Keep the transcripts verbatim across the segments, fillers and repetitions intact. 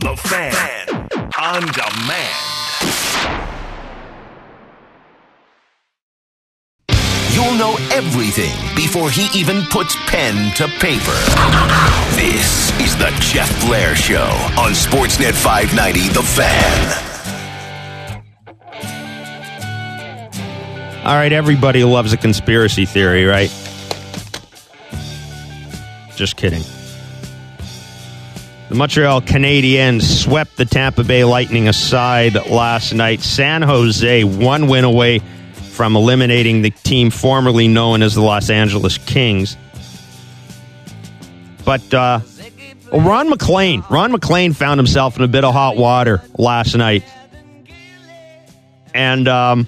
The Fan on demand. You'll know everything before he even puts pen to paper. This is the Jeff Blair Show on Sportsnet five ninety, The Fan. All right, everybody loves a conspiracy theory, right? Just kidding. The Montreal Canadiens swept the Tampa Bay Lightning aside last night. San Jose one win away from eliminating the team formerly known as the Los Angeles Kings. But uh, Ron MacLean, Ron MacLean found himself in a bit of hot water last night. And um,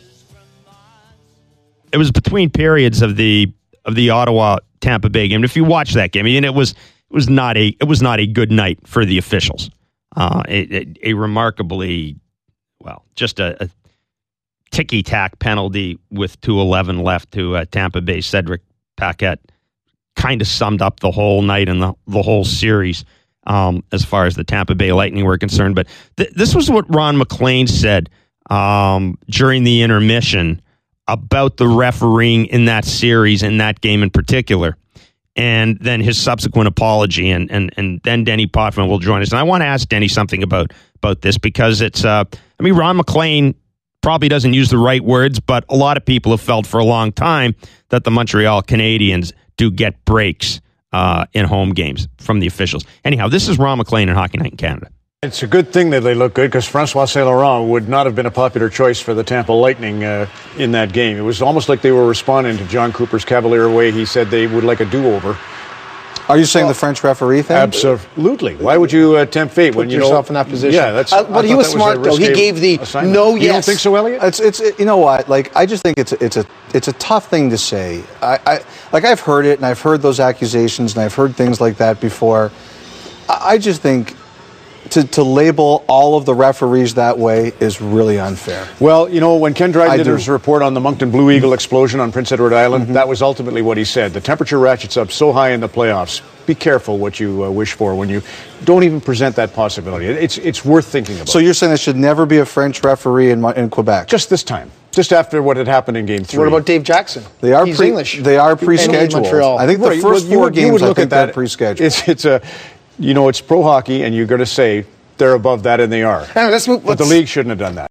it was between periods of the of the Ottawa Tampa Bay game. And if you watch that game, I mean, it was it was not a it was not a good night for the officials. Uh, a, a, a remarkably, well, just a, a ticky-tack penalty with two eleven left to uh, Tampa Bay. Cedric Paquette kind of summed up the whole night and the, the whole series um, as far as the Tampa Bay Lightning were concerned. But th- this was what Ron MacLean said um, during the intermission about the refereeing in that series, in that game in particular, and then his subsequent apology. And and, and then Denny Potvin will join us. And I want to ask Denny something about, about this because it's, uh, I mean, Ron MacLean probably doesn't use the right words, but a lot of people have felt for a long time that the Montreal Canadiens do get breaks uh, in home games from the officials. Anyhow, this is Ron MacLean in Hockey Night in Canada. It's a good thing that they look good because Francois Saint-Laurent would not have been a popular choice for the Tampa Lightning uh, in that game. It was almost like they were responding to John Cooper's cavalier way. He said they would like a do-over. Are you saying well, the French referee thing? Absolutely. Why would you uh, tempt fate Put when you yourself know, in that position? Yeah, that's. Uh, but he was smart was though. He gave the assignment. no. You Yes. don't think so, Elliot? It's it's it, you know what? Like I just think it's a, it's a it's a tough thing to say. I, I like I've heard it and I've heard those accusations and I've heard things like that before. I, I just think. To, to label all of the referees that way is really unfair. Well, you know, when Ken Dryden did his report on the Moncton Blue Eagle explosion on Prince Edward Island, mm-hmm. that was ultimately what he said. The temperature ratchets up so high in the playoffs. Be careful what you uh, wish for when you don't even present that possibility. It's it's worth thinking about. So you're saying there should never be a French referee in, in Quebec? Just this time. Just after what had happened in Game Three. What about Dave Jackson? They are He's pre- English. They are pre-scheduled. I think the right, first well, four you, games you would look I think at that, they're pre-scheduled. It's, it's a, you know, it's pro hockey, and you're going to say they're above that, and they are. Anyway, let's move, but let's, the league shouldn't have done that.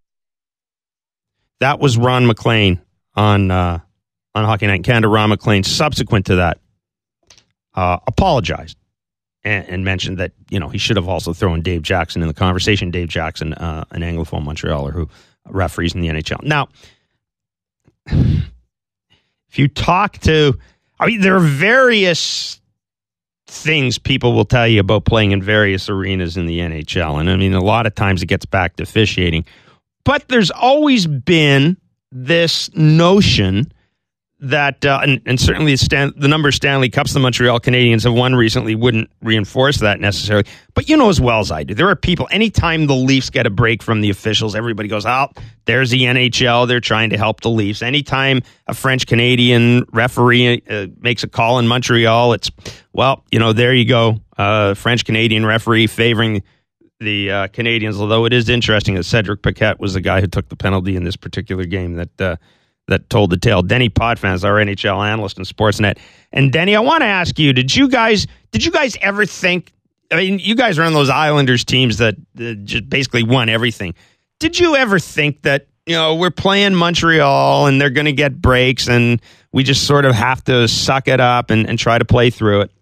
That was Ron MacLean on uh, on Hockey Night in Canada. Ron MacLean, subsequent to that, uh, apologized and, and mentioned that you know he should have also thrown Dave Jackson in the conversation. Dave Jackson, uh, an Anglophone Montrealer who referees in the N H L. Now, if you talk to, I mean, there are various things people will tell you about playing in various arenas in the N H L. And I mean, a lot of times it gets back to officiating. But there's always been this notion that, uh, and, and certainly Stan, the number of Stanley Cups the Montreal Canadiens have won recently wouldn't reinforce that necessarily. But you know as well as I do, there are people, anytime the Leafs get a break from the officials, everybody goes, oh, there's the N H L, they're trying to help the Leafs. Anytime a French-Canadian referee uh, makes a call in Montreal, it's, well, you know, there you go, uh, French-Canadian referee favoring the uh, Canadians, although it is interesting that Cedric Paquette was the guy who took the penalty in this particular game that uh, that told the tale. Denny Potvin is our N H L analyst in Sportsnet. And Denny, I want to ask you, did you guys did you guys ever think, I mean, you guys are on those Islanders teams that uh, just basically won everything. Did you ever think that, you know, we're playing Montreal and they're going to get breaks and we just sort of have to suck it up and, and try to play through it?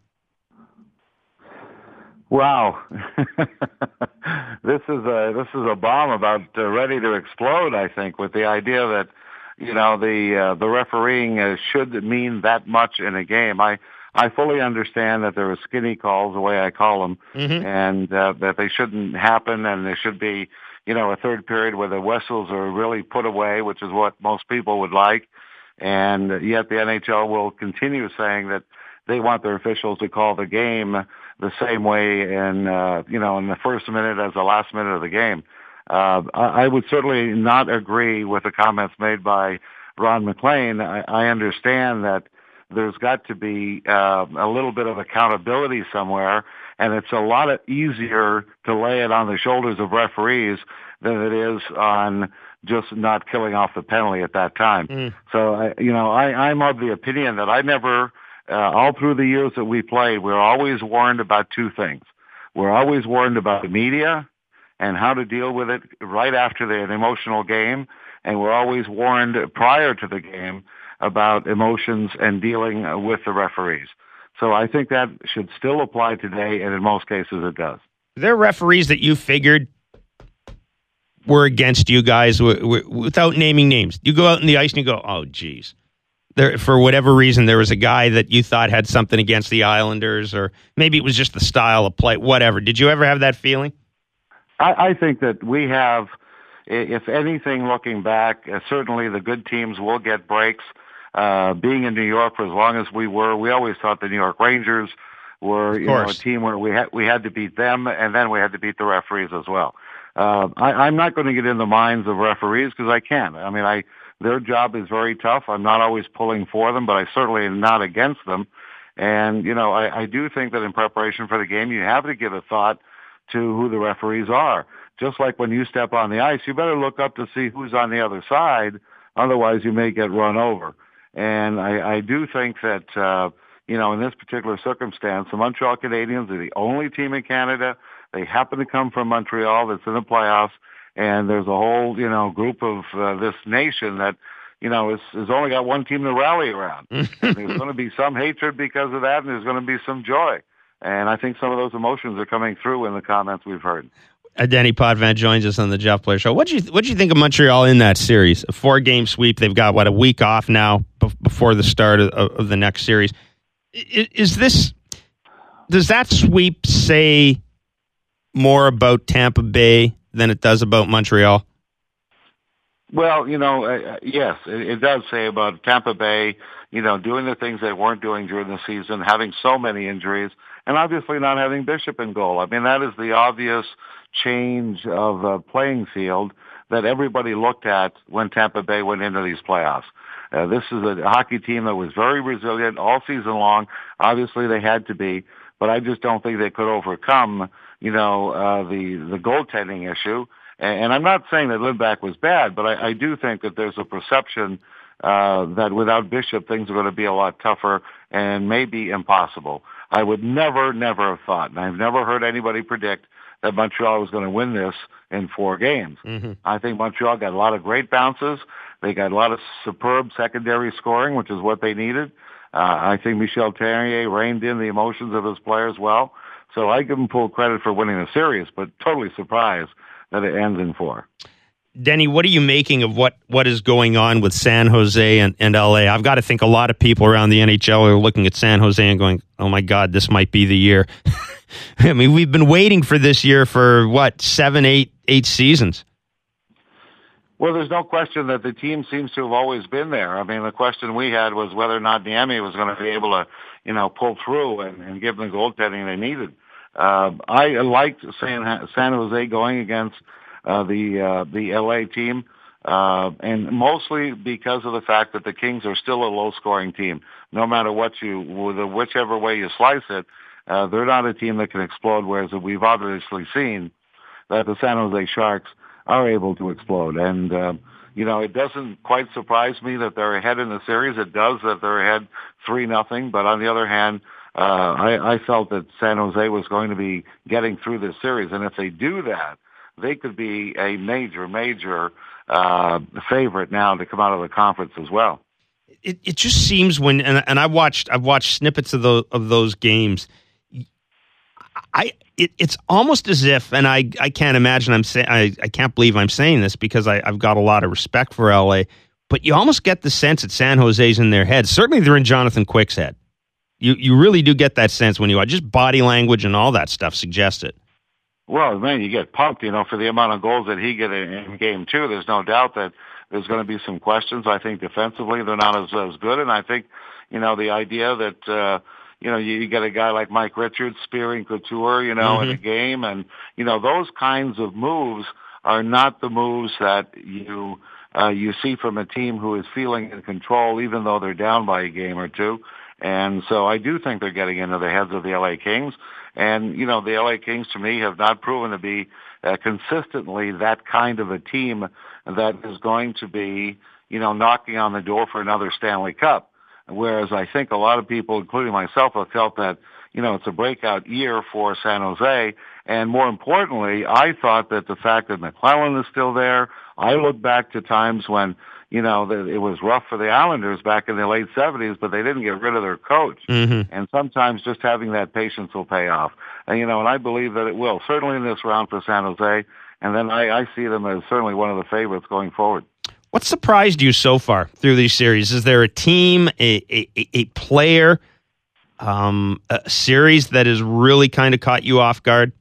Wow, this is a this is a bomb about uh, ready to explode. I think with the idea that you know the uh, the refereeing uh, should mean that much in a game. I I fully understand that there are skinny calls, the way I call them, mm-hmm. and uh, that they shouldn't happen, and there should be you know a third period where the whistles are really put away, which is what most people would like, and yet the N H L will continue saying that they want their officials to call the game the same way in, uh, you know, in the first minute as the last minute of the game. Uh, I, I would certainly not agree with the comments made by Ron MacLean. I, I understand that there's got to be uh, a little bit of accountability somewhere, and it's a lot easier to lay it on the shoulders of referees than it is on just not killing off the penalty at that time. Mm. So, I, you know, I, I'm of the opinion that I never, uh, all through the years that we played, we're always warned about two things. We're always warned about the media and how to deal with it right after the, an emotional game, and we're always warned prior to the game about emotions and dealing with the referees. So I think that should still apply today, and in most cases it does. There are referees that you figured were against you guys w- w- without naming names. You go out in the ice and you go, oh, geez. There, for whatever reason, there was a guy that you thought had something against the Islanders, or maybe it was just the style of play, whatever. Did you ever have that feeling? I, I think that we have, if anything, looking back, uh, certainly the good teams will get breaks. Uh, being in New York for as long as we were, we always thought the New York Rangers were, you know, a team where we had we had to beat them, and then we had to beat the referees as well. Uh, I, I'm not going to get in the minds of referees because I can't. I mean, I their job is very tough. I'm not always pulling for them, but I certainly am not against them. And you know, I, I do think that in preparation for the game, you have to give a thought to who the referees are. Just like when you step on the ice, you better look up to see who's on the other side. Otherwise, you may get run over. And I, I do think that, uh, you know, in this particular circumstance, the Montreal Canadiens are the only team in Canada. They happen to come from Montreal that's in the playoffs. And there's a whole, you know, group of uh, this nation that, you know, is, has only got one team to rally around. And there's going to be some hatred because of that, and there's going to be some joy. And I think some of those emotions are coming through in the comments we've heard. Uh, Denny Potvin joins us on the Jeff Blair Show. What do you what do you think of Montreal in that series? A four game sweep. They've got what a week off now b- before the start of, of the next series. Is, is this does that sweep say more about Tampa Bay than it does about Montreal? Well, you know, uh, yes, it, it does say about Tampa Bay. You know, doing the things they weren't doing during the season, having so many injuries, and obviously not having Bishop in goal. I mean, that is the obvious change of a playing field that everybody looked at when Tampa Bay went into these playoffs. Uh, this is a hockey team that was very resilient all season long. Obviously, they had to be, but I just don't think they could overcome, you know, uh, the the goaltending issue. And, and I'm not saying that Lindback was bad, but I, I do think that there's a perception uh, that without Bishop, things are going to be a lot tougher and maybe impossible. I would never, never have thought, and I've never heard anybody predict that Montreal was going to win this in four games. Mm-hmm. I think Montreal got a lot of great bounces. They got a lot of superb secondary scoring, which is what they needed. Uh, I think Michel Therrien reined in the emotions of his players well. So I give him full credit for winning the series, but totally surprised that it ends in four. Denny, what are you making of what, what is going on with San Jose and, and L A? I've got to think a lot of people around the N H L are looking at San Jose and going, oh my God, this might be the year. I mean, we've been waiting for this year for, what, seven, eight, eight seasons? Well, there's no question that the team seems to have always been there. I mean, the question we had was whether or not Niemi was going to be able to, you know, pull through and, and give them the goaltending they needed. Uh, I liked San, San Jose going against uh, the uh, the L A team, uh, and mostly because of the fact that the Kings are still a low-scoring team. No matter what you, whichever way you slice it, uh, they're not a team that can explode, whereas we've obviously seen that the San Jose Sharks are able to explode. And, uh, you know, it doesn't quite surprise me that they're ahead in the series. It does that they're ahead three nothing. But on the other hand, uh, I, I felt that San Jose was going to be getting through this series. And if they do that, they could be a major, major uh, favorite now to come out of the conference as well. It it just seems when and, and I watched I've watched snippets of those of those games. I it, it's almost as if, and I, I can't imagine I'm saying I, I can't believe I'm saying this because I, I've got a lot of respect for L A, but you almost get the sense that San Jose's in their head. Certainly, they're in Jonathan Quick's head. You you really do get that sense when you watch. Just body language and all that stuff suggests it. Well, man, you get pumped, you know, for the amount of goals that he get in, in game two. There's no doubt that there's going to be some questions. I think defensively they're not as as good, and I think, you know, the idea that uh, you know you, you get a guy like Mike Richards spearing Couture, you know, mm-hmm. in a game, and you know those kinds of moves are not the moves that you uh, you see from a team who is feeling in control, even though they're down by a game or two. And so I do think they're getting into the heads of the L A Kings. And, you know, the L A Kings, to me, have not proven to be uh, consistently that kind of a team that is going to be, you know, knocking on the door for another Stanley Cup. Whereas I think a lot of people, including myself, have felt that, you know, it's a breakout year for San Jose. And more importantly, I thought that the fact that McClellan is still there, I look back to times when, you know, that it was rough for the Islanders back in the late seventies, but they didn't get rid of their coach. Mm-hmm. And sometimes just having that patience will pay off. And, you know, and I believe that it will, certainly in this round for San Jose. And then I, I see them as certainly one of the favorites going forward. What surprised you so far through these series? Is there a team, a, a, a player, um, a series that has really kind of caught you off guard?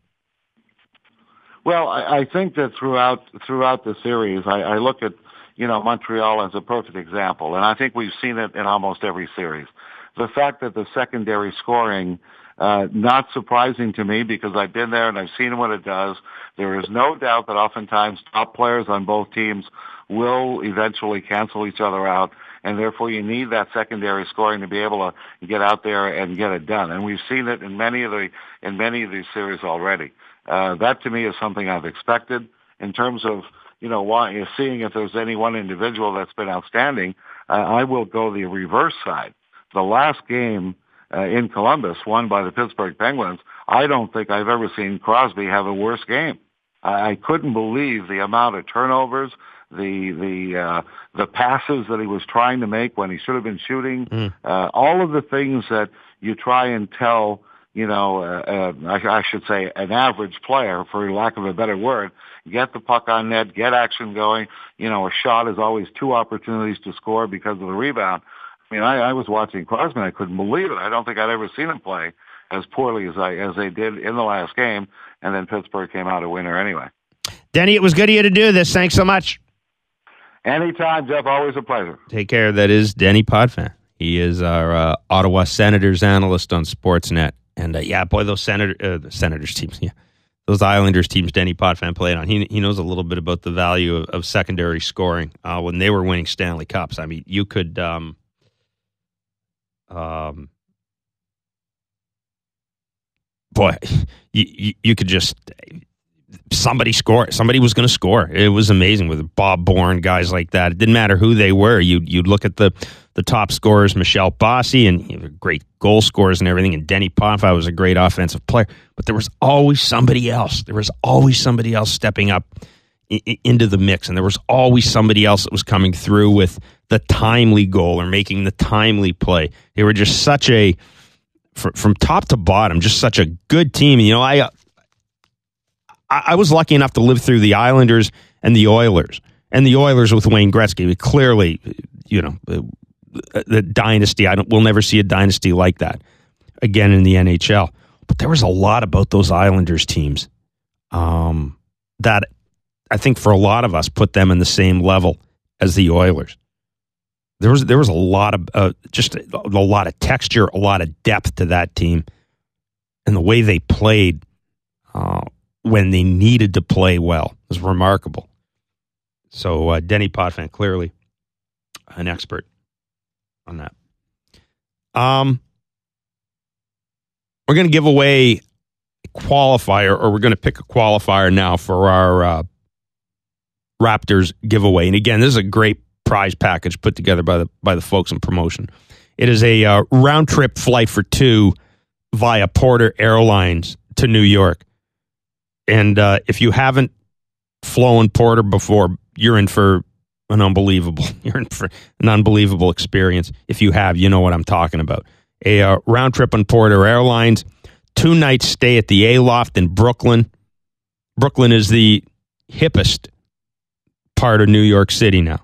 Well, I, I think that throughout throughout the series, I, I look at, you know, Montreal as a perfect example, and I think we've seen it in almost every series. The fact that the secondary scoring, uh, not surprising to me because I've been there and I've seen what it does. There is no doubt that oftentimes top players on both teams will eventually cancel each other out, and therefore you need that secondary scoring to be able to get out there and get it done. And we've seen it in many of the in many of these series already. Uh, that to me is something I've expected in terms of, you know, why, seeing if there's any one individual that's been outstanding. Uh, I will go the reverse side. The last game uh, in Columbus, won by the Pittsburgh Penguins, I don't think I've ever seen Crosby have a worse game. I, I couldn't believe the amount of turnovers, the the uh, the passes that he was trying to make when he should have been shooting, mm. uh, all of the things that you try and tell, you know, uh, uh, I, I should say an average player, for lack of a better word, get the puck on net, get action going. You know, a shot is always two opportunities to score because of the rebound. I mean, I, I was watching Crosby, and I couldn't believe it. I don't think I'd ever seen him play as poorly as I as they did in the last game, and then Pittsburgh came out a winner anyway. Denny, it was good of you to do this. Thanks so much. Anytime, Jeff. Always a pleasure. Take care. That is Denny Potvin. He is our uh, Ottawa Senators analyst on Sportsnet. And, uh, yeah, boy, those Senator, uh, the Senators teams, yeah, those Islanders teams Denny Potvin played on, he he knows a little bit about the value of, of secondary scoring uh, when they were winning Stanley Cups. I mean, you could, um, um, boy, you, you, you could just, somebody score. Somebody was going to score. It was amazing with Bob Bourne, guys like that. It didn't matter who they were. You'd, you'd look at the, the top scorers, Michel Bossy, and you know, great goal scorers and everything, and Denny Potvin was a great offensive player. But there was always somebody else. There was always somebody else stepping up I- I- into the mix, and there was always somebody else that was coming through with the timely goal or making the timely play. They were just such a, from, from top to bottom, just such a good team. You know, I... I was lucky enough to live through the Islanders and the Oilers. And the Oilers with Wayne Gretzky, clearly, you know, the dynasty. I don't. We'll never see a dynasty like that again in the N H L. But there was a lot about those Islanders teams um, that I think for a lot of us put them in the same level as the Oilers. There was there was a lot of uh, just a, a lot of texture, a lot of depth to that team, and the way they played. Uh, when they needed to play well. It was remarkable. So uh, Denny Potvin, clearly an expert on that. Um, we're going to give away a qualifier, or we're going to pick a qualifier now for our uh, Raptors giveaway. And again, this is a great prize package put together by the by the folks in promotion. It is a uh, round-trip flight for two via Porter Airlines to New York. And uh, if you haven't flown Porter before, you're in for an unbelievable, you're in for an unbelievable experience. If you have, you know what I'm talking about. A uh, round trip on Porter Airlines, two nights stay at the Aloft in Brooklyn. Brooklyn is the hippest part of New York City now,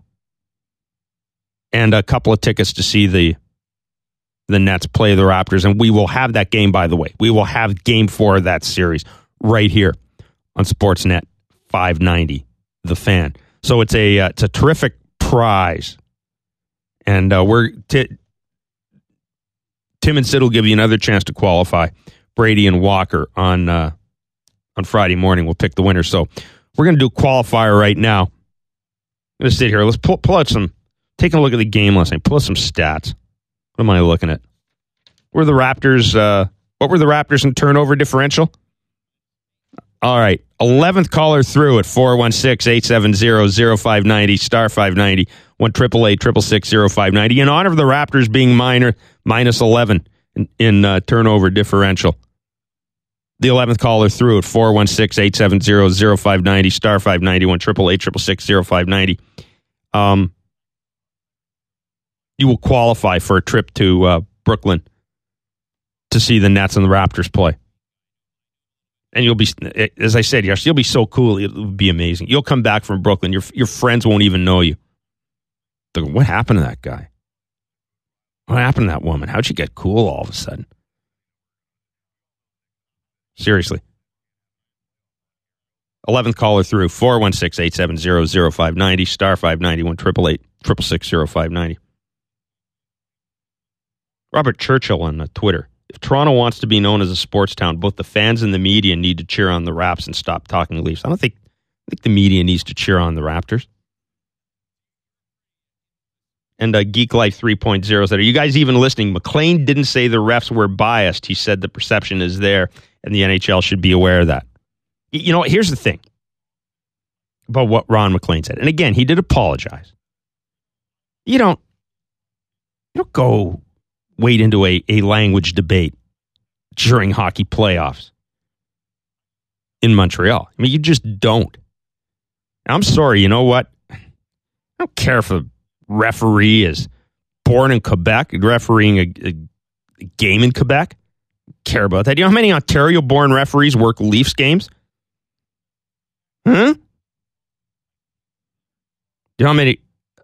and a couple of tickets to see the the Nets play the Raptors. And we will have that game, by the way. We will have Game Four of that series right here on Sportsnet five ninety, The Fan. So it's a uh, it's a terrific prize, and uh, we're t- Tim and Sid will give you another chance to qualify. Brady and Walker on uh, on Friday morning. We'll pick the winner. So we're going to do a qualifier right now. I'm going to sit here. Let's pull, pull out some, taking a look at the game last night. Pull out some stats. What am I looking at? Were the Raptors, uh, what were the Raptors in turnover differential? All right. eleventh caller through at four one six, eight seven zero, zero five nine zero, star five ninety, one eight eight eight, six six six, zero five nine zero. In honor of the Raptors being minor, minus eleven in, in uh, turnover differential. The eleventh caller through at four one six, eight seven zero, zero five nine zero, star five ninety, one eight eight eight, six six six, zero five nine zero. Um, you will qualify for a trip to uh, Brooklyn to see the Nets and the Raptors play. And you'll be, as I said, you'll be so cool. It'll be amazing. You'll come back from Brooklyn. Your your friends won't even know you. They'll go, what happened to that guy? What happened to that woman? How'd she get cool all of a sudden? Seriously. eleventh caller through, four one six, eight seven zero, zero five nine zero, star five ninety, one eight eight eight, six six six, zero five nine zero. Robert Churchill on uh, Twitter. If Toronto wants to be known as a sports town, both the fans and the media need to cheer on the Raps and stop talking Leafs. I don't think, I think the media needs to cheer on the Raptors. And uh, Geek Life three point oh said, are you guys even listening? McLean didn't say the refs were biased. He said the perception is there, and the N H L should be aware of that. You know, here's the thing about what Ron McLean said. And again, he did apologize. You don't, you don't go wade into a, a language debate during hockey playoffs in Montreal. I mean, you just don't. I'm sorry, you know what? I don't care if a referee is born in Quebec, refereeing a, a, a game in Quebec. I don't care about that. You know how many Ontario-born referees work Leafs games? Huh? Do you know how many?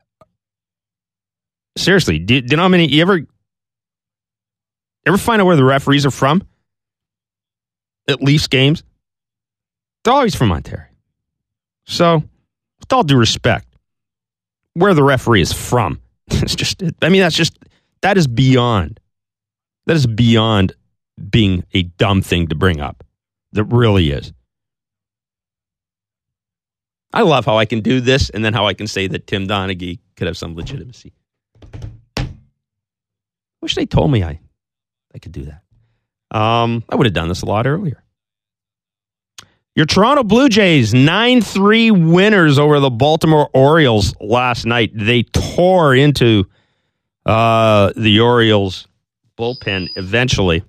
Seriously, do, do you know how many? You ever, ever find out where the referees are from? At Leafs games, they're always from Ontario. So, with all due respect, where the referee is from, it's just. I mean, that's just that is beyond. That is beyond being a dumb thing to bring up. That really is. I love how I can do this and then how I can say that Tim Donaghy could have some legitimacy. Wish they told me I, I could do that. Um, I would have done this a lot earlier. Your Toronto Blue Jays, nine three winners over the Baltimore Orioles last night. They tore into uh, the Orioles bullpen eventually.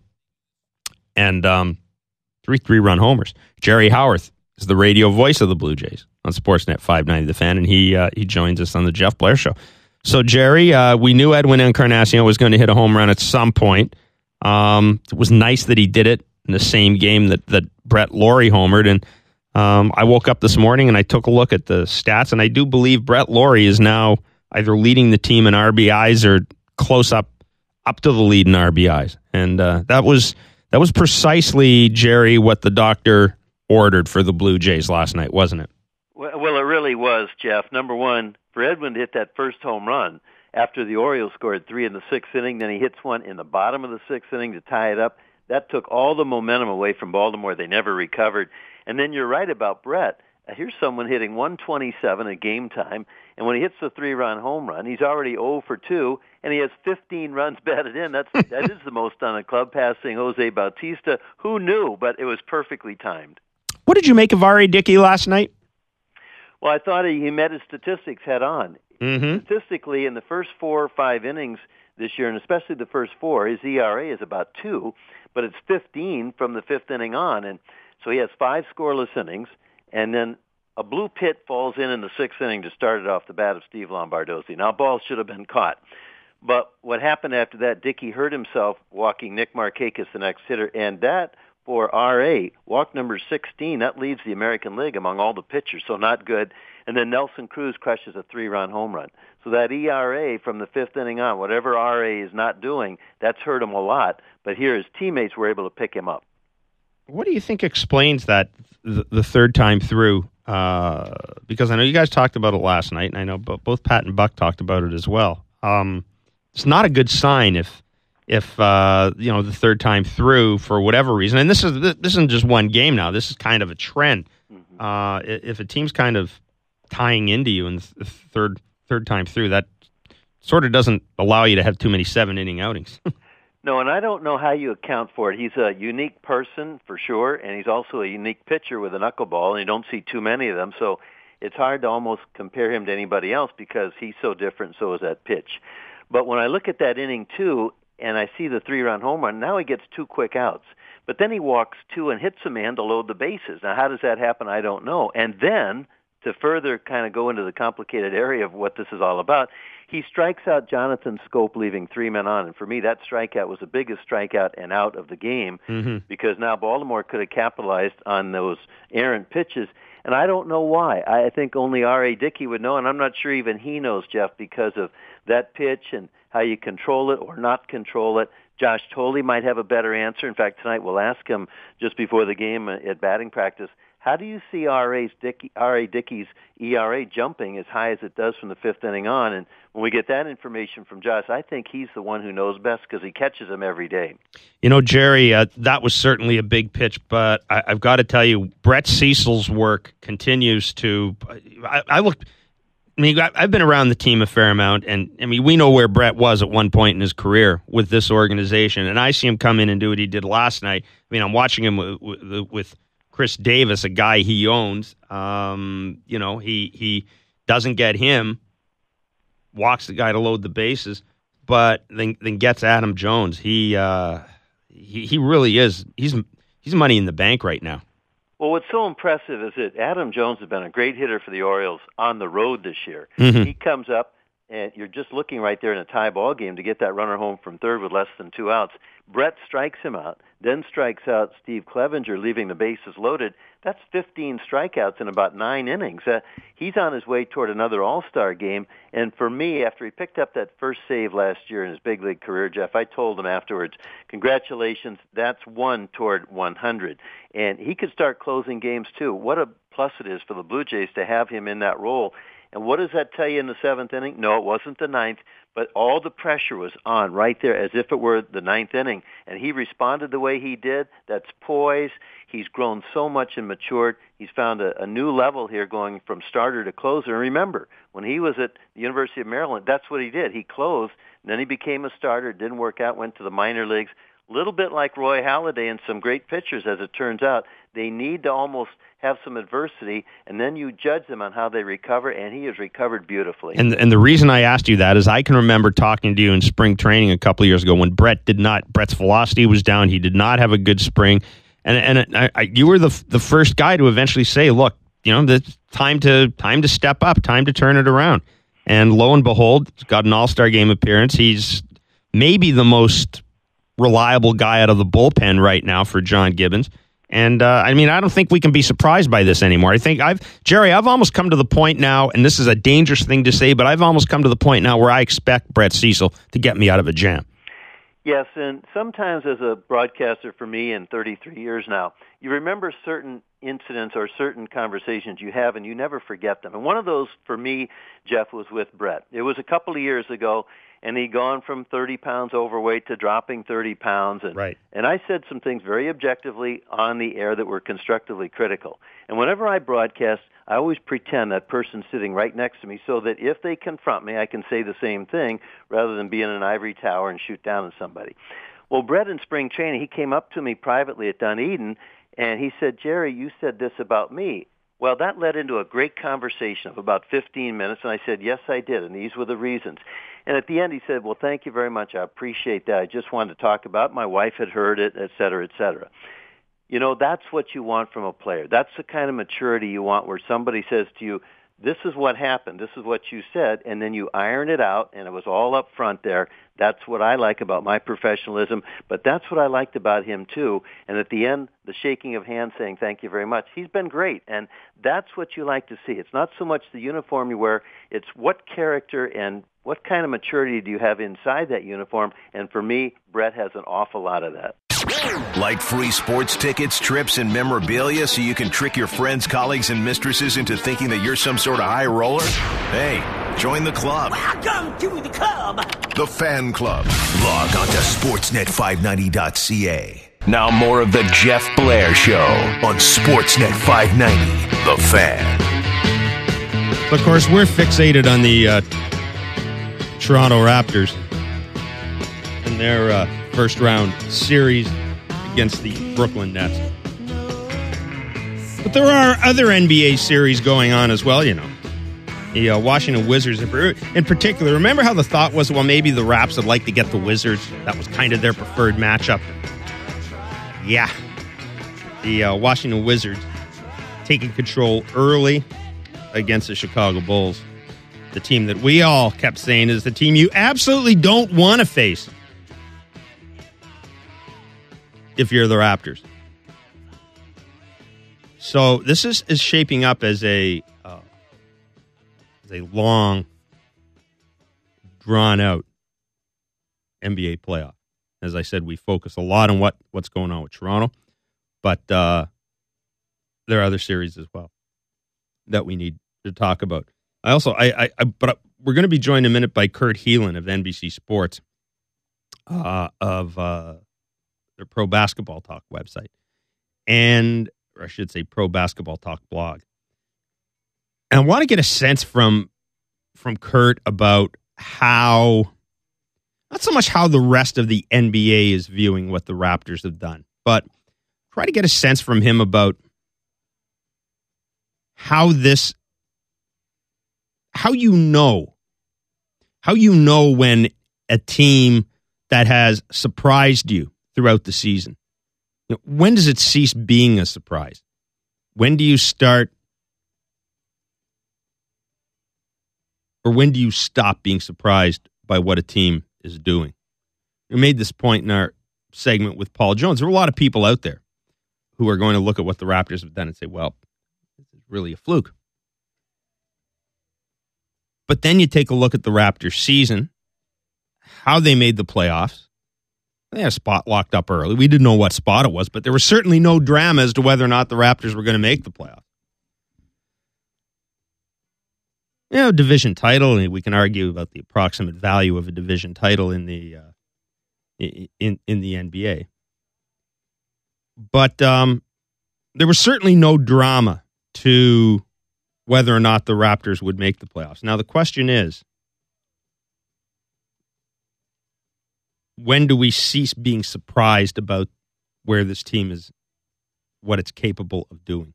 And um, three three-run homers. Jerry Howarth is the radio voice of the Blue Jays on Sportsnet five ninety The Fan, and he uh, he joins us on the Jeff Blair Show. So, Jerry, uh, we knew Edwin Encarnacion was going to hit a home run at some point. Um, it was nice that he did it in the same game that, that Brett Lawrie homered. And um, I woke up this morning and I took a look at the stats, and I do believe Brett Lawrie is now either leading the team in R B Is or close up up to the lead in R B Is. And uh, that was that was precisely, Jerry, what the doctor ordered for the Blue Jays last night, wasn't it? Well, well, it really was, Jeff. Number one, for Edwin to hit that first home run after the Orioles scored three in the sixth inning, then he hits one in the bottom of the sixth inning to tie it up. That took all the momentum away from Baltimore. They never recovered. And then you're right about Brett. Here's someone hitting one twenty-seven at game time, and when he hits the three-run home run, he's already oh for two, and he has fifteen runs batted in. That's that is the most on a club, passing Jose Bautista. Who knew? But it was perfectly timed. What did you make of R A. Dickey last night? Well, I thought he, he met his statistics head on. Mm-hmm. Statistically, in the first four or five innings this year, and especially the first four, his E R A is about two, but it's fifteen from the fifth inning on. And so he has five scoreless innings, and then a blue pit falls in in the sixth inning to start it off the bat of Steve Lombardozzi. Now, ball should have been caught. But what happened after that, Dickey hurt himself walking Nick Markakis, the next hitter, and that for R A, walk number sixteen, that leads the American League among all the pitchers, so not good. And then Nelson Cruz crushes a three-run home run. So that E R A from the fifth inning on, whatever R A is not doing, that's hurt him a lot. But here his teammates were able to pick him up. What do you think explains that the, the third time through? Uh, because I know you guys talked about it last night, and I know both Pat and Buck talked about it as well. Um, it's not a good sign if if uh, you know the third time through for whatever reason. And this is this isn't just one game now. This is kind of a trend. Mm-hmm. Uh, if a team's kind of tying into you in the third third time through. That sort of doesn't allow you to have too many seven-inning outings. No, and I don't know how you account for it. He's a unique person, for sure, and he's also a unique pitcher with a knuckleball, and you don't see too many of them, so it's hard to almost compare him to anybody else because he's so different, so is that pitch. But when I look at that inning, too, and I see the three-run home run, now he gets two quick outs. But then he walks two and hits a man to load the bases. Now, how does that happen? I don't know. And then, to further kind of go into the complicated area of what this is all about, he strikes out Jonathan Schoop, leaving three men on. And for me, that strikeout was the biggest strikeout and out of the game mm-hmm. because now Baltimore could have capitalized on those errant pitches. And I don't know why. I think only R A. Dickey would know, and I'm not sure even he knows, Jeff, because of that pitch and how you control it or not control it. Josh Thole might have a better answer. In fact, tonight we'll ask him just before the game at batting practice, how do you see R A's Dickey, R A. Dickey's E R A jumping as high as it does from the fifth inning on? And when we get that information from Josh, I think he's the one who knows best because he catches them every day. You know, Jerry, uh, that was certainly a big pitch, but I, I've got to tell you, Brett Cecil's work continues to. I, I looked. I mean, I've been around the team a fair amount, and I mean, we know where Brett was at one point in his career with this organization, and I see him come in and do what he did last night. I mean, I'm watching him with, with, with Chris Davis, a guy he owns. Um, you know, he he doesn't get him, walks the guy to load the bases, but then then gets Adam Jones. He uh, he he really is. He's he's money in the bank right now. Well, what's so impressive is that Adam Jones has been a great hitter for the Orioles on the road this year. Mm-hmm. He comes up, and you're just looking right there in a tie ball game to get that runner home from third with less than two outs. Brett strikes him out, then strikes out Steve Clevenger, leaving the bases loaded. That's fifteen strikeouts in about nine innings. Uh, he's on his way toward another All-Star game. And for me, after he picked up that first save last year in his big league career, Jeff, I told him afterwards, congratulations, that's one toward one hundred. And he could start closing games, too. What a plus it is for the Blue Jays to have him in that role. And what does that tell you in the seventh inning? No, it wasn't the ninth, but all the pressure was on right there as if it were the ninth inning. And he responded the way he did. That's poise. He's grown so much and matured. He's found a, a new level here going from starter to closer. And remember, when he was at the University of Maryland, that's what he did. He closed, and then he became a starter. It didn't work out, went to the minor leagues. A little bit like Roy Halladay and some great pitchers, as it turns out. They need to almost have some adversity, and then you judge them on how they recover, and he has recovered beautifully. And and the reason I asked you that is I can remember talking to you in spring training a couple of years ago when Brett did not, Brett's velocity was down. He did not have a good spring. And and I, I, you were the the first guy to eventually say, look, you know, it's time to, time to step up, time to turn it around. And lo and behold, he's got an all-star game appearance. He's maybe the most reliable guy out of the bullpen right now for John Gibbons. And, uh, I mean, I don't think we can be surprised by this anymore. I think I've, Jerry, I've almost come to the point now, and this is a dangerous thing to say, but I've almost come to the point now where I expect Brett Cecil to get me out of a jam. Yes, and sometimes as a broadcaster for me in thirty-three years now, you remember certain incidents or certain conversations you have, and you never forget them. And one of those, for me, Jeff, was with Brett. It was a couple of years ago, and he'd gone from thirty pounds overweight to dropping thirty pounds. And, right. and I said some things very objectively on the air that were constructively critical. And whenever I broadcast, I always pretend that person's sitting right next to me so that if they confront me, I can say the same thing rather than be in an ivory tower and shoot down at somebody. Well, Brett in spring training, he came up to me privately at Dunedin, and he said, Jerry, you said this about me. Well, that led into a great conversation of about fifteen minutes, and I said, yes, I did, and these were the reasons. And at the end, he said, well, thank you very much. I appreciate that. I just wanted to talk about it. My wife had heard it, et cetera, et cetera. You know, that's what you want from a player. That's the kind of maturity you want where somebody says to you, this is what happened, this is what you said, and then you iron it out, and it was all up front there. That's what I like about my professionalism, but that's what I liked about him, too. And at the end, the shaking of hands saying thank you very much. He's been great, and that's what you like to see. It's not so much the uniform you wear, it's what character and what kind of maturity do you have inside that uniform, and for me, Brett has an awful lot of that. Like free sports tickets, trips, and memorabilia so you can trick your friends, colleagues, and mistresses into thinking that you're some sort of high roller? Hey, join the club. Welcome to the club. The Fan Club. Log on to sportsnet five ninety dot c a. Now more of the Jeff Blair Show on Sportsnet five ninety, The Fan. Of course, we're fixated on the uh, Toronto Raptors and their uh, first round series against the Brooklyn Nets. But there are other N B A series going on as well, you know. The uh, Washington Wizards in particular. Remember how the thought was, well, maybe the Raps would like to get the Wizards. That was kind of their preferred matchup. Yeah. The uh, Washington Wizards taking control early against the Chicago Bulls. The team that we all kept saying is the team you absolutely don't want to face if you're the Raptors. So this is, is shaping up as a uh, as a long, drawn-out N B A playoff. As I said, we focus a lot on what, what's going on with Toronto, but uh, there are other series as well that we need to talk about. I also, I, I, I but we're going to be joined in a minute by Kurt Helin of N B C Sports, uh, of uh, their Pro Basketball Talk website, and or I should say Pro Basketball Talk blog. And I want to get a sense from from Kurt about how, not so much how the rest of the N B A is viewing what the Raptors have done, but try to get a sense from him about how this, how you know, how you know when a team that has surprised you throughout the season, you know, when does it cease being a surprise? When do you start, or when do you stop being surprised by what a team is doing? We made this point in our segment with Paul Jones. There are a lot of people out there who are going to look at what the Raptors have done and say, well, this is really a fluke. But then you take a look at the Raptors season, how they made the playoffs. They had a spot locked up early. We didn't know what spot it was, but there was certainly no drama as to whether or not the Raptors were going to make the playoffs. You know, division title, and we can argue about the approximate value of a division title in the uh, in in the N B A. But um, there was certainly no drama to whether or not the Raptors would make the playoffs. Now, the question is, when do we cease being surprised about where this team is, what it's capable of doing?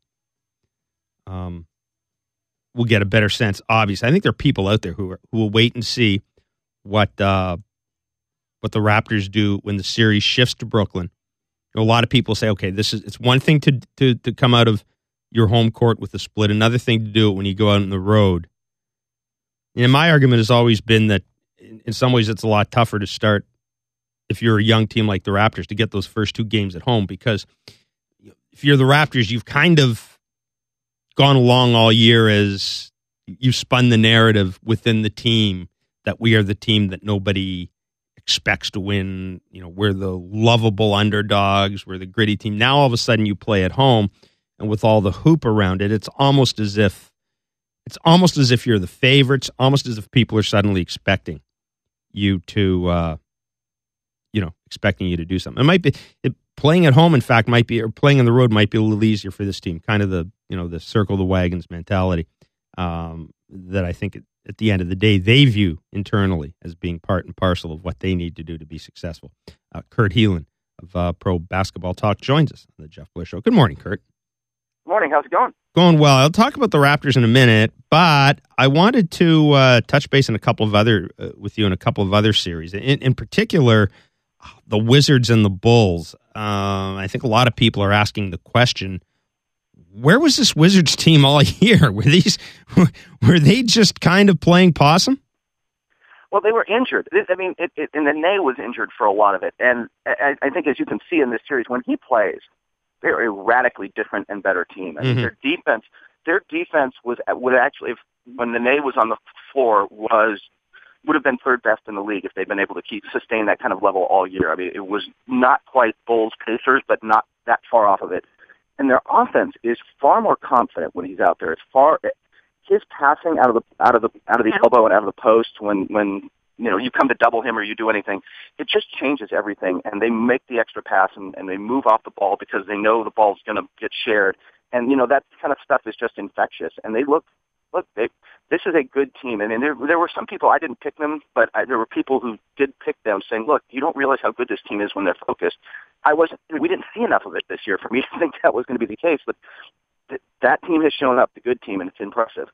Um, we'll get a better sense, obviously. I think there are people out there who are, who will wait and see what uh, what the Raptors do when the series shifts to Brooklyn. A lot of people say, okay, this is it's one thing to, to to come out of your home court with a split, another thing to do it when you go out on the road. And my argument has always been that in, in some ways it's a lot tougher to start if you're a young team like the Raptors to get those first two games at home, because if you're the Raptors, you've kind of gone along all year as you spun the narrative within the team that we are the team that nobody expects to win. You know, we're the lovable underdogs. We're the gritty team. Now all of a sudden you play at home, and with all the hoop around it, it's almost as if it's almost as if you're the favorites. Almost as if people are suddenly expecting you to, uh, you know, expecting you to do something. It might be it, playing at home. In fact, might be or playing on the road might be a little easier for this team. Kind of the you know the circle the wagons mentality um, that I think. It, At the end of the day, they view internally as being part and parcel of what they need to do to be successful. Uh, Kurt Helin of uh, Pro Basketball Talk joins us on the Jeff Blair Show. Good morning, Kurt. Good morning. How's it going? Going well. I'll talk about the Raptors in a minute, but I wanted to uh, touch base on a couple of other uh, with you in a couple of other series. In, in particular, the Wizards and the Bulls. Uh, I think a lot of people are asking the question, where was this Wizards team all year? Were these were they just kind of playing possum? Well, they were injured. I mean, it, it, and Nene was injured for a lot of it. And I, I think, as you can see in this series, when he plays, they're a radically different and better team. I mean, mm-hmm. their defense, their defense was would actually, if, when Nene was on the floor, was would have been third best in the league if they'd been able to keep sustain that kind of level all year. I mean, it was not quite Bulls Pacers, but not that far off of it. And their offense is far more confident when he's out there. It's far his passing out of the out of the out of the elbow and out of the post when when you know you come to double him or you do anything, it just changes everything. And they make the extra pass and, and they move off the ball because they know the ball's going to get shared. And you know that kind of stuff is just infectious. And they look look, they, this is a good team. And, and there, there were some people, I didn't pick them, but I, there were people who did pick them saying, look, you don't realize how good this team is when they're focused. I wasn't, we didn't see enough of it this year for me to think that was going to be the case, but th- that team has shown up, the good team, and it's impressive.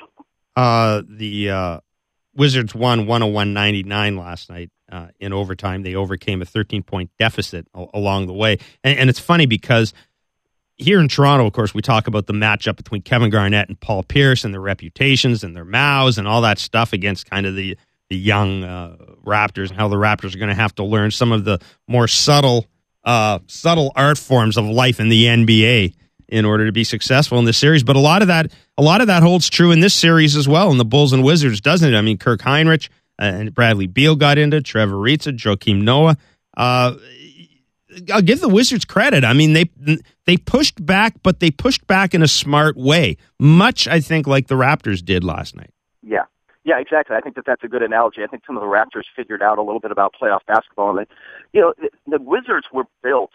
Uh, the uh, Wizards won one oh one ninety-nine last night uh, in overtime. They overcame a thirteen-point deficit a- along the way. And, and it's funny because here in Toronto, of course, we talk about the matchup between Kevin Garnett and Paul Pierce and their reputations and their mouths and all that stuff against kind of the, the young uh, Raptors, and how the Raptors are going to have to learn some of the more subtle uh, subtle art forms of life in the N B A in order to be successful in this series. But a lot of that, a lot of that holds true in this series as well, in the Bulls and Wizards, doesn't it? I mean, Kirk Heinrich and Bradley Beal got into it, Trevor Ariza, Joakim Noah. Uh, I'll give the Wizards credit. I mean, they they pushed back, but they pushed back in a smart way, much, I think, like the Raptors did last night. Yeah. Yeah, exactly. I think that that's a good analogy. I think some of the Raptors figured out a little bit about playoff basketball. And they, you know, the, the Wizards were built.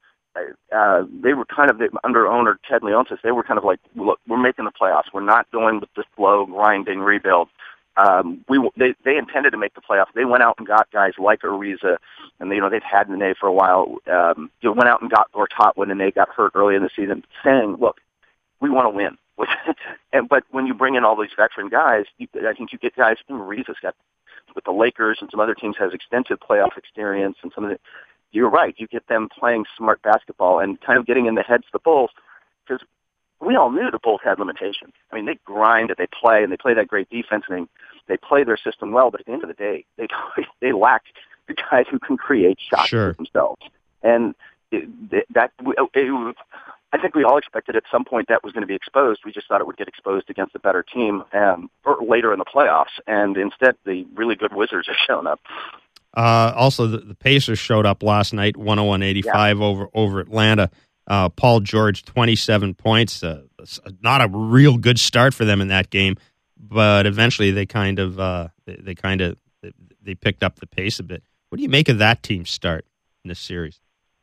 Uh, they were kind of the, under owner Ted Leonsis. They were kind of like, look, we're making the playoffs. We're not going with this slow grinding rebuild. Um, we they they intended to make the playoffs. They went out and got guys like Ariza, and you know they've had Nene for a while. Um, you know, went out and got Gortat when Nene got hurt early in the season, saying, look, we want to win. and but when you bring in all these veteran guys, you, I think you get guys. Ariza's got with the Lakers and some other teams has extensive playoff experience, and some of the. You're right. You get them playing smart basketball and kind of getting in the heads of the Bulls, because we all knew the Bulls had limitations. I mean, they grind, they play, and they play that great defense, and they, they play their system well. But at the end of the day, they they lack the guys who can create shots sure. for themselves. And it, that it, I think we all expected at some point that was going to be exposed. We just thought it would get exposed against a better team um, or later in the playoffs, and instead, the really good Wizards have shown up. Uh, also, the, the Pacers showed up last night, one oh one eighty-five yeah. over over Atlanta. Uh, Paul George, twenty-seven points. Uh, not a real good start for them in that game, but eventually they kind of uh, they, they kind of they, they picked up the pace a bit. What do you make of that team's start in this series?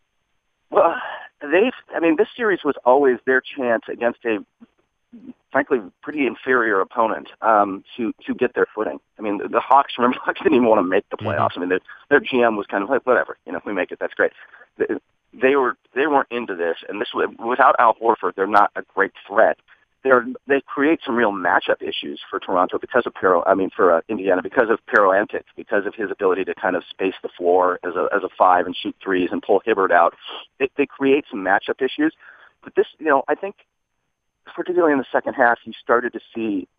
Well, they I mean, this series was always their chance against a frankly pretty inferior opponent um, to to get their footing. I mean, the, the Hawks, remember, the Hawks didn't even want to make the playoffs. Mm-hmm. I mean, their, their G M was kind of like, whatever, you know, if we make it, that's great. They, they were they weren't into this, and this without Al Horford, they're not a great threat. They're they create some real matchup issues for Toronto because of Pero. I mean, for uh, Indiana because of Pero Antic, because of his ability to kind of space the floor as a as a five and shoot threes and pull Hibbert out. They, they create some matchup issues. But this, you know, I think particularly in the second half, you started to see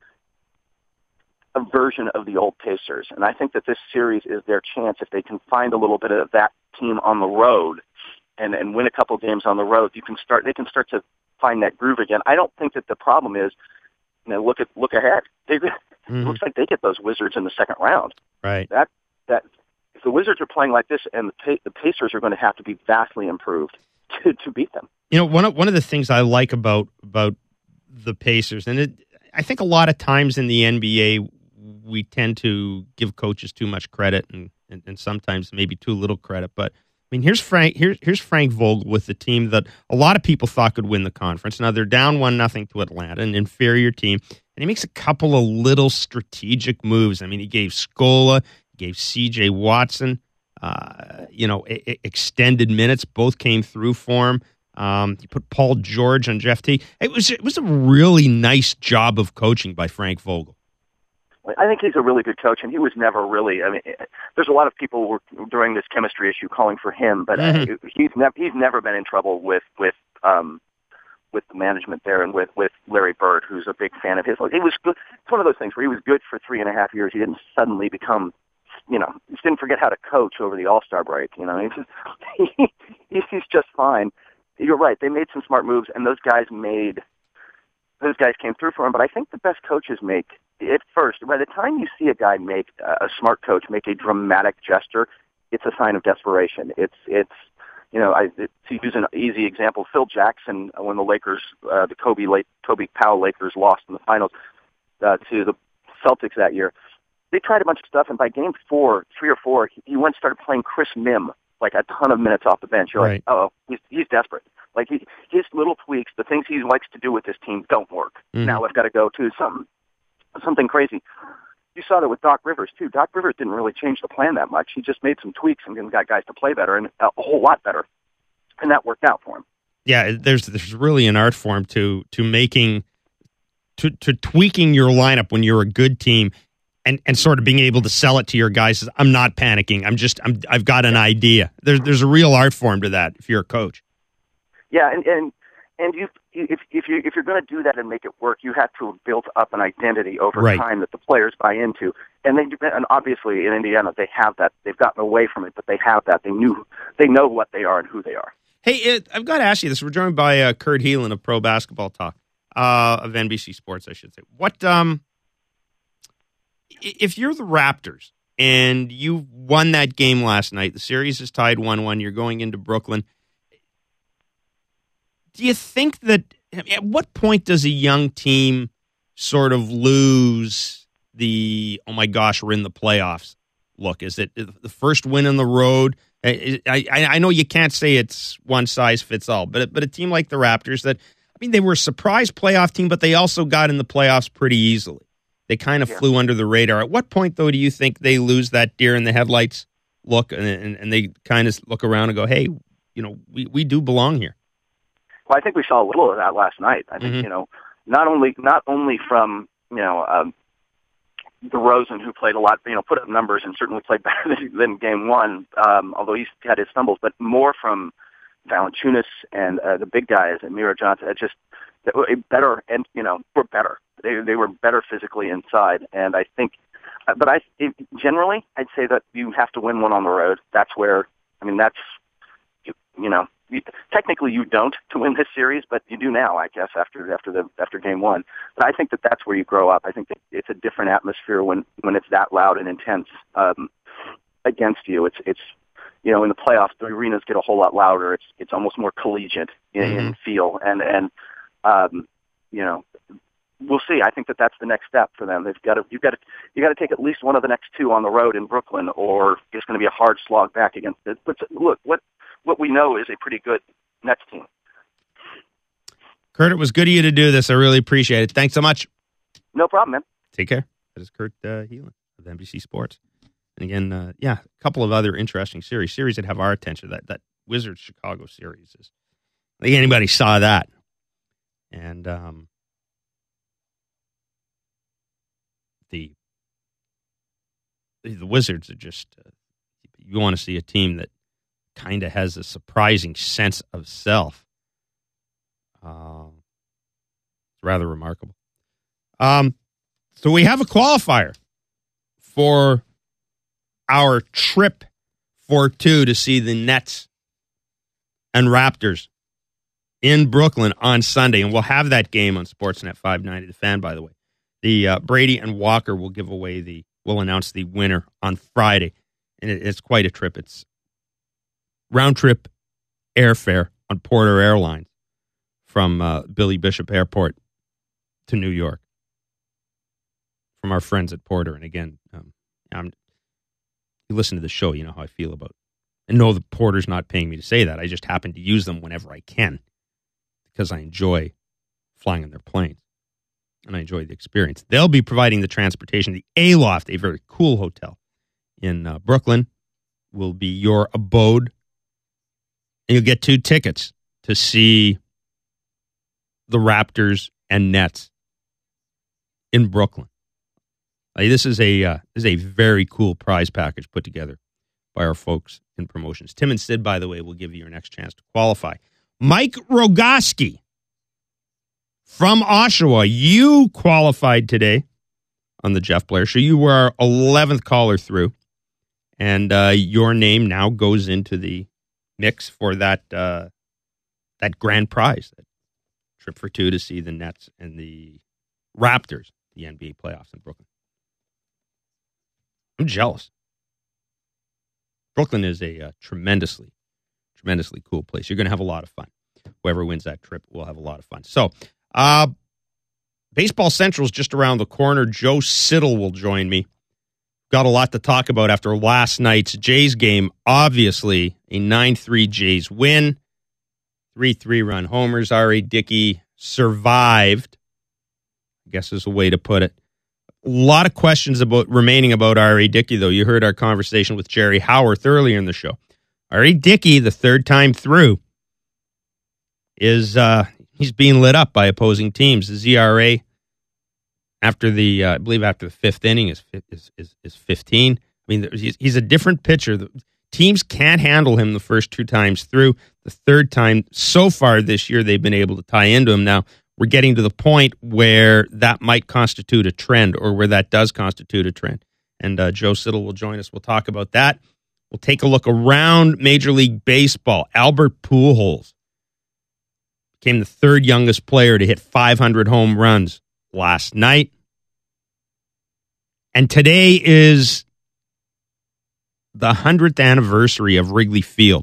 a version of the old Pacers, and I think that this series is their chance if they can find a little bit of that team on the road and and win a couple games on the road. You can start. They can start to find that groove again. I don't think that the problem is, you know, look at look ahead. They, mm-hmm. It looks like they get those Wizards in the second round. Right. That that if the Wizards are playing like this, and the, the Pacers are going to have to be vastly improved to to beat them. You know, one of one of the things I like about about the Pacers, and it, I think a lot of times in the N B A we tend to give coaches too much credit, and, and, and sometimes maybe too little credit, but. I mean, here's Frank. Here's here's Frank Vogel with the team that a lot of people thought could win the conference. Now they're down one nothing to Atlanta, an inferior team, and he makes a couple of little strategic moves. I mean, he gave Scola, he gave C J Watson, uh, you know, a, a extended minutes. Both came through for him. Um, he put Paul George on Jeff Teague. It was it was a really nice job of coaching by Frank Vogel. I think he's a really good coach, and he was never really. I mean, there's a lot of people who were, during this chemistry issue calling for him, but mm-hmm. uh, he's never he's never been in trouble with with um, with the management there, and with, with Larry Bird, who's a big fan of his. He was good. It's one of those things where he was good for three and a half years. He didn't suddenly become, you know, he didn't forget how to coach over the All-Star break. You know, he's just, he, he's just fine. You're right. They made some smart moves, and those guys made. Those guys came through for him, but I think the best coaches make, at first, by the time you see a guy make, uh, a smart coach make a dramatic gesture, it's a sign of desperation. It's, it's, you know, I, it, to use an easy example, Phil Jackson, when the Lakers, uh, the Kobe, Lake, Kobe Powell Lakers lost in the finals uh, to the Celtics that year, they tried a bunch of stuff, and by game four, three or four, he, he went and started playing Chris Mim, like a ton of minutes off the bench. You're right. like, oh, he's, he's desperate. Like he, his little tweaks, the things he likes to do with this team don't work. Mm-hmm. Now I've got to go to something something crazy. You saw that with Doc Rivers, too. Doc Rivers didn't really change the plan that much. He just made some tweaks and got guys to play better, and a whole lot better. And that worked out for him. Yeah, there's there's really an art form to to making, to, to tweaking your lineup when you're a good team and, and sort of being able to sell it to your guys. I'm not panicking. I'm just, I'm, I've got an idea. There's there's a real art form to that if you're a coach. Yeah, and, and And you, if if you if you're going to do that and make it work, you have to have built up an identity over right. time that the players buy into. And they and obviously in Indiana they have that. They've gotten away from it, but they have that. They knew they know what they are and who they are. Hey, it, I've got to ask you this. We're joined by uh, Kurt Helin of Pro Basketball Talk uh, of N B C Sports, I should say. What um, if you're the Raptors and you won that game last night? The series is tied one one. You're going into Brooklyn. Do you think that at what point does a young team sort of lose the, oh my gosh, we're in the playoffs look? Is it the first win on the road? I, I, I know you can't say it's one size fits all, but but a team like the Raptors that, I mean, they were a surprise playoff team, but they also got in the playoffs pretty easily. They kind of yeah. flew under the radar. At what point, though, do you think they lose that deer in the headlights look and, and, and they kind of look around and go, hey, you know, we, we do belong here? Well, I think we saw a little of that last night. I think, mm-hmm. you know, not only not only from, you know, um, DeRozan, who played a lot, you know, put up numbers and certainly played better than, than game one, um, although he's had his stumbles, but more from Valanciunas and uh, the big guys and Miro Johnson. It just they were better, and, you know, were better. They they were better physically inside. And I think, but I it, generally, I'd say that you have to win one on the road. That's where, I mean, that's, you, you know, You, technically, you don't to win this series, but you do now, I guess, after after the after game one. But I think that that's where you grow up. I think that it's a different atmosphere when, when it's that loud and intense um, against you. It's it's you know in the playoffs the arenas get a whole lot louder. It's it's almost more collegiate in, mm-hmm. in feel, and and um, you know we'll see. I think that that's the next step for them. They've got to you got to you got to take at least one of the next two on the road in Brooklyn, or it's going to be a hard slog back against it. But look what. What we know is a pretty good Nets team. Kurt, it was good of you to do this. I really appreciate it. Thanks so much. No problem, man. Take care. That is Kurt uh, Helin of N B C Sports. And again, uh, yeah, a couple of other interesting series. Series that have our attention. That that Wizards-Chicago series is. I think anybody saw that. And um, the, the Wizards are just, uh, you want to see a team that kind of has a surprising sense of self. Uh, it's rather remarkable. Um, so we have a qualifier for our trip for two to see the Nets and Raptors in Brooklyn on Sunday, and we'll have that game on Sportsnet five ninety, The Fan, by the way. The uh, Brady and Walker will give away the, will announce the winner on Friday, and it, it's quite a trip. It's round-trip airfare on Porter Airlines from uh, Billy Bishop Airport to New York from our friends at Porter. And again, um, I'm, you listen to the show, you know how I feel about it. And no, the Porter's not paying me to say that. I just happen to use them whenever I can because I enjoy flying on their planes and I enjoy the experience. They'll be providing the transportation. The Aloft, a very cool hotel in uh, Brooklyn, will be your abode. And you'll get two tickets to see the Raptors and Nets in Brooklyn. Uh, this is a uh, this is a very cool prize package put together by our folks in promotions. Tim and Sid, by the way, will give you your next chance to qualify. Mike Rogoski from Oshawa, you qualified today on the Jeff Blair Show. You were our eleventh caller through, and uh, your name now goes into the mix for that uh, that grand prize, that trip for two to see the Nets and the Raptors, the N B A playoffs in Brooklyn. I'm jealous. Brooklyn is a uh, tremendously, tremendously cool place. You're going to have a lot of fun. Whoever wins that trip will have a lot of fun. So, uh, Baseball Central is just around the corner. Joe Siddall will join me. Got a lot to talk about after last night's Jays game. Obviously, a nine three Jays win. Three three-run homers. R A. Dickey survived, I guess is a way to put it. A lot of questions about remaining about R A. Dickey, though. You heard our conversation with Jerry Howarth earlier in the show. R A. Dickey, the third time through, is uh, he's being lit up by opposing teams. His E R A after the, uh, I believe after the fifth inning is is is, is fifteen. I mean, he's, he's a different pitcher. The teams can't handle him the first two times through. The third time so far this year, they've been able to tie into him. Now, we're getting to the point where that might constitute a trend, or where that does constitute a trend. And uh, Joe Siddall will join us. We'll talk about that. We'll take a look around Major League Baseball. Albert Pujols became the third youngest player to hit five hundred home runs last night. And today is the hundredth anniversary of Wrigley Field.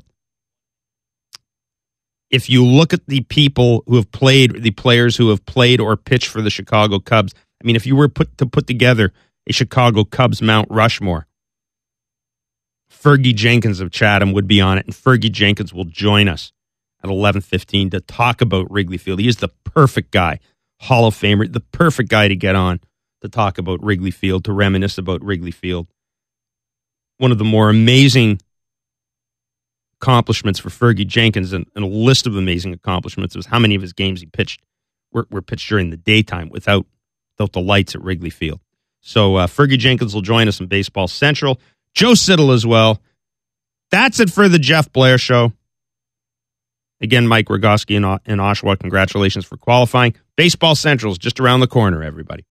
If you look at the people who have played, the players who have played or pitched for the Chicago Cubs, I mean, if you were put to put together a Chicago Cubs Mount Rushmore, Fergie Jenkins of Chatham would be on it, and Fergie Jenkins will join us at eleven fifteen to talk about Wrigley Field. He is the perfect guy, Hall of Famer, the perfect guy to get on to talk about Wrigley Field, to reminisce about Wrigley Field. One of the more amazing accomplishments for Fergie Jenkins, and, and a list of amazing accomplishments, was how many of his games he pitched were, were pitched during the daytime without, without the lights at Wrigley Field. So uh, Fergie Jenkins will join us in Baseball Central. Joe Siddall as well. That's it for the Jeff Blair Show. Again, Mike Rogoski in, in Oshawa, congratulations for qualifying. Baseball Central is just around the corner, everybody.